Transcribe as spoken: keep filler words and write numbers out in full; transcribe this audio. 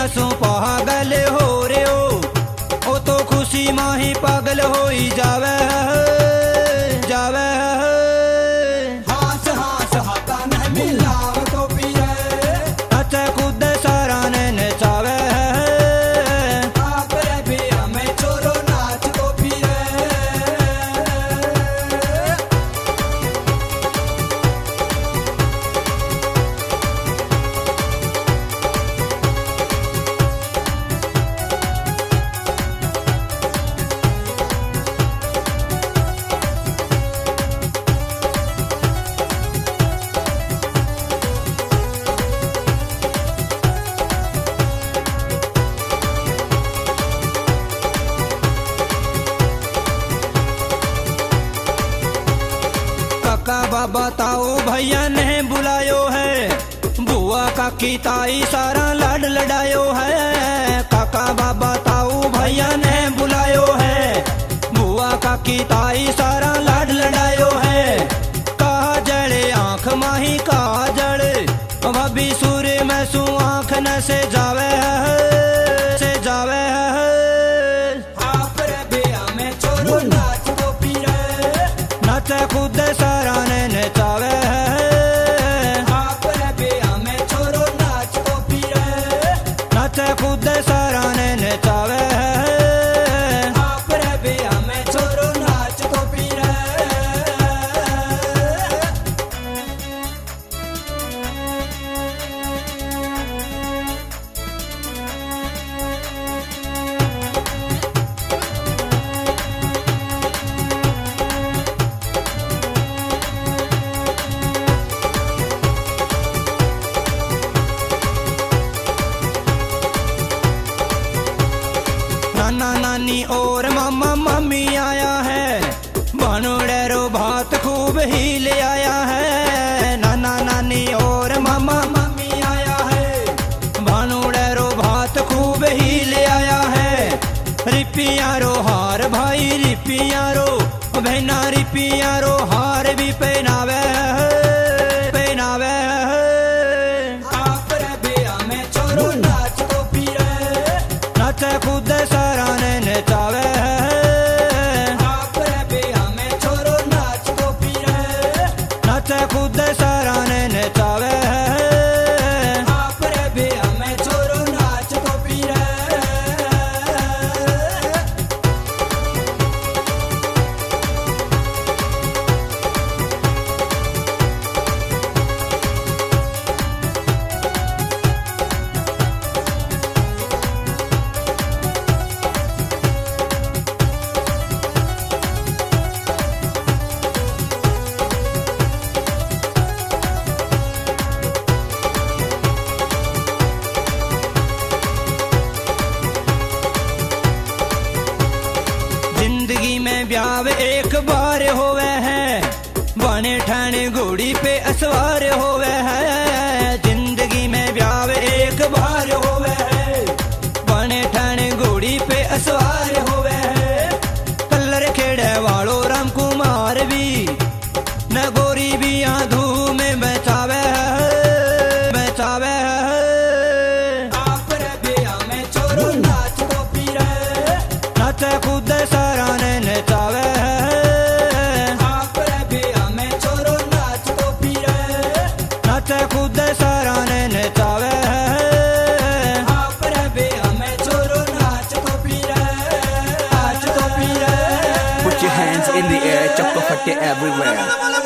सो पागल हो रे हो, ओ तो खुशी माही पागल हो ही जावे जावे। हास हास हाथा न मिलाव तो पीरे, नचे खुद सारा ने नचावे। आप रे भी हमें छोरो नाच तो पीरे। काका बाबा ताऊ भैया ने बुलायो है, बुआ काकी ताई सारा लाड लड़ायो है। काका बाबा ताऊ भैया ने बुलायो है, बुआ काकी ताई सारा लाड लड़ायो है। कहा जड़े आंख माही कहा जड़े, भाभी सूर्य में सू आंख न से जावे से जावे। आप रे भी हमें छोरो नाच तो पीरे, नचे खुद सारा ने नचावे। आप रे भी हमें छोरो नाच तो पीरे, नचे खुद सारा ने नचावे। आप रे भी हमें छोरो नाच तो पीरे। नाना नानी और मामा मम्मी आया है, भानुड़ेरो भात खूब ही ले आया है। नाना नानी और मामा मम्मी आया है, भानुड़ेरो भात खूब ही ले आया है। रिपियारो हार भाई रिपियारो, बहना रिपियारो हार भी पहनावे पहनावे। आप रे भी हमें छोरो नाच तो पीरे, नचे खुद सारा ने नचावे। आप रे भी हमें छोरो नाच तो पीरे, नचे खुद सारा ने नचावे। आप रे भी हमें छोरो नाच तो पीरे। जिंदगी में ब्याह एक बार होवे है, बने ठाणे घोड़ी पे असवार होवे है। जिंदगी में ब्याह एक बार होवे है, बने ठाणे घोड़ी पे असवार होवे है। कलर खेड़े वालो राम कुमार भी न गोरी भी आधू में बचावे बचावे। आप रे भी हमें छोरो नाच तो पीरे, नचे खुद सारा ने नचावे। आप रे भी हमें छोरो नाच तो पीरे, नचे खुद सारा ने नचावे। आप रे भी हमें छोरो नाच तो पीरे, नाच तो पीरे। Put your hands in the air, chappa fatte everywhere.